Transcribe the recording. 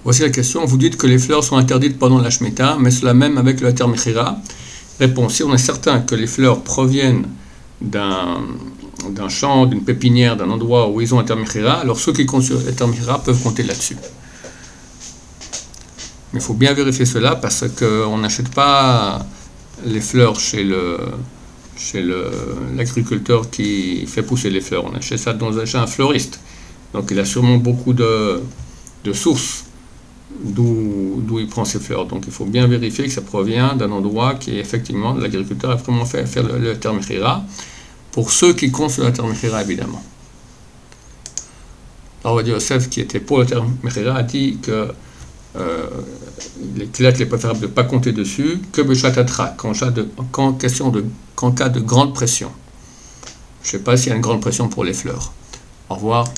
Voici la question. Vous dites que les fleurs sont interdites pendant la Shemitah, mais cela même avec le Heter Mechira. Réponse. Si on est certain que les fleurs proviennent d'un champ, d'une pépinière, d'un endroit où ils ont Heter Mechira, alors ceux qui comptent sur Heter Mechira peuvent compter là-dessus. Mais il faut bien vérifier cela parce qu'on n'achète pas les fleurs chez l'agriculteur qui fait pousser les fleurs. On achète ça chez un fleuriste. Donc il a sûrement beaucoup de sources d'où il prend ses fleurs. Donc il faut bien vérifier que ça provient d'un endroit qui effectivement l'agriculteur a vraiment fait faire le Heter Mechira, pour ceux qui comptent sur le Heter Mechira évidemment. Alors Yosef, qui était pour le Heter Mechira, a dit que qu'il est préférable de ne pas compter dessus que Beshat Atra, qu'en cas de grande pression. Je ne sais pas s'il y a une grande pression pour les fleurs. Au revoir.